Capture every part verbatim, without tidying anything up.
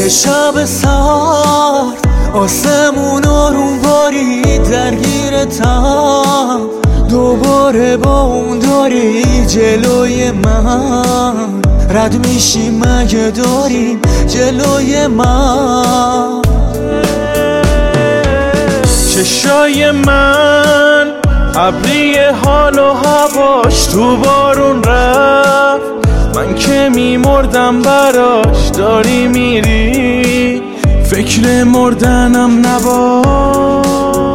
یه شب سرد آسمون آروم باری درگیرتم، دوباره با اون داری جلوی من رد میشی مگه داریم جلوی من. چشای من ابری حال و هواش تو بارون رفت، من که میمردم براش داری میری فکر مردنم نباش.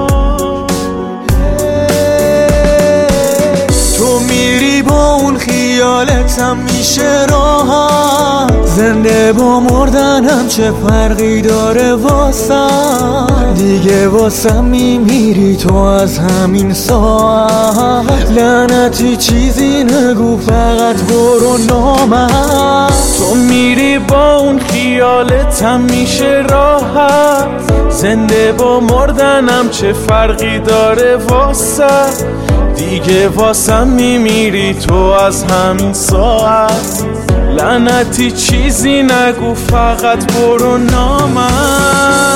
تو میری با اون خیالتم میشه راحت، زنده با مردنم چه فرقی داره واسم، دیگه واسم میمیری تو از همین ساعت. لعنتی چیزی نگو فقط برو نامم. تو میری با اون خیالتم میشه راحت، زنده با مردنم چه فرقی داره واسم، دیگه واسم میمیری تو از همین ساعت. لعنتی چیزی نگو فقط برو نامم.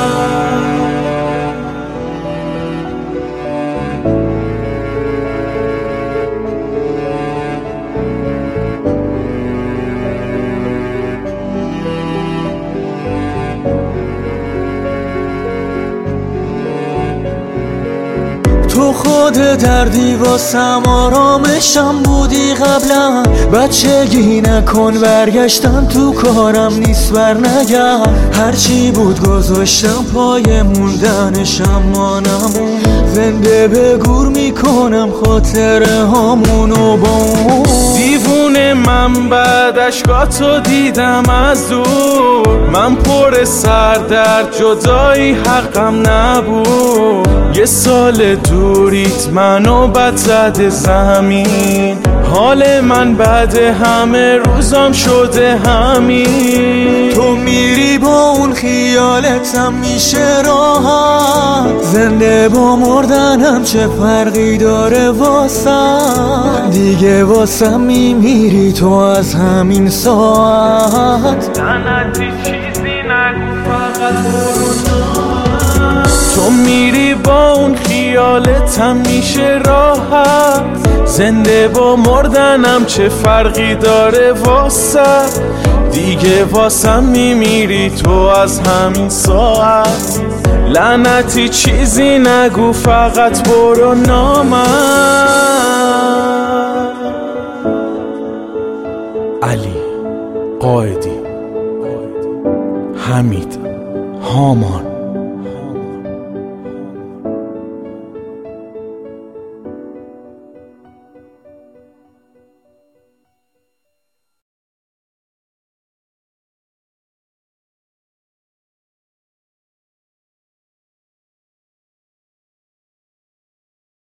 تو خود دردی واسم آرامشم بودی قبلا، بچگی نکن برگشتم تو کارم نیست برنگم، هرچی بود گذاشتم پای موندنشم مانمون، زنده به گور میکنم خاطره هامونو با اون. دیوونه من بعد اشکاتو دیدم از دور، من پر سردرد جدایی حقم نبود، یه سال دوریت منو بد زده زمین، حال من بعد همه روزام شده همین. تو میری با اون خیالتم میشه راحت، زنده با مردنم چه فرقی داره واسم، دیگه واسم میمیری تو از همین ساعت. لعنتی چیزی نگو فقط برو نامم. تو میری با اون خیالتم میشه راحت، زنده با مردنم چه فرقی داره واسم، دیگه واسم میمیری تو از همین ساعت. لعنتی چیزی نگو فقط برو نامم. علی قائدی، حمید هامان.